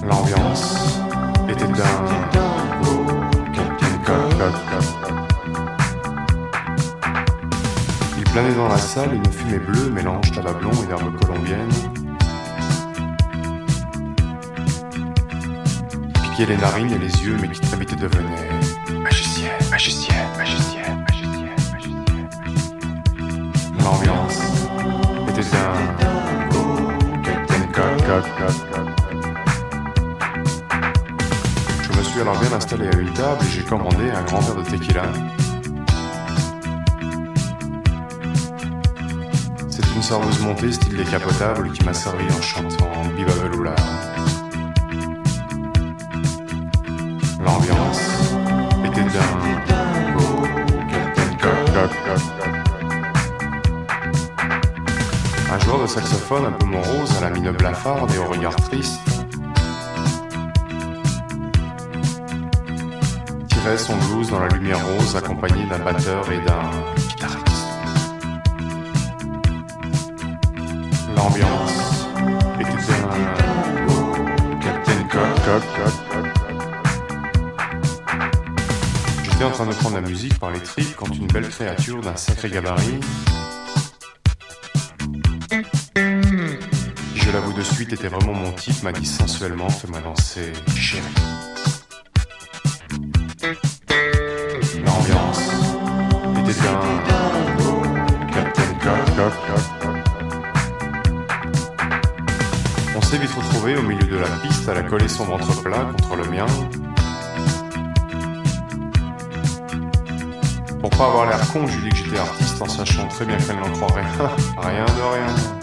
L'ambiance était dingue. Captain Cock. Il planait dans la salle une fumée bleue, mélange tabac blond et herbe colombienne. Piquait les narines et les yeux, mais qui très vite devenaient magicienne. L'ambiance était dingue. Captain Cock. Je me suis alors bien installé à une table et j'ai commandé un grand verre de tequila. C'est une serveuse montée style décapotable qui m'a servi en chantant Viva Veloula. L'ambiance était dingue. Captain Cock. Un joueur de saxophone un peu morose à la mine blafarde et au regard triste tirait son blues dans la lumière rose accompagné d'un batteur et d'un guitariste. L'ambiance était dingue. Captain Cock. J'étais en train de prendre la musique par les tripes quand une belle créature d'un sacré gabarit, qui je l'avoue de suite était vraiment mon type, m'a dit sensuellement: fais-moi danser, chérie. L'ambiance était dingue. Captain Cock. On s'est vite retrouvé au milieu de la piste, à la coller son ventre plat contre le mien. Pour pas avoir l'air con, je lui dis que j'étais artiste en sachant très bien qu'elle n'en croirait rien de rien.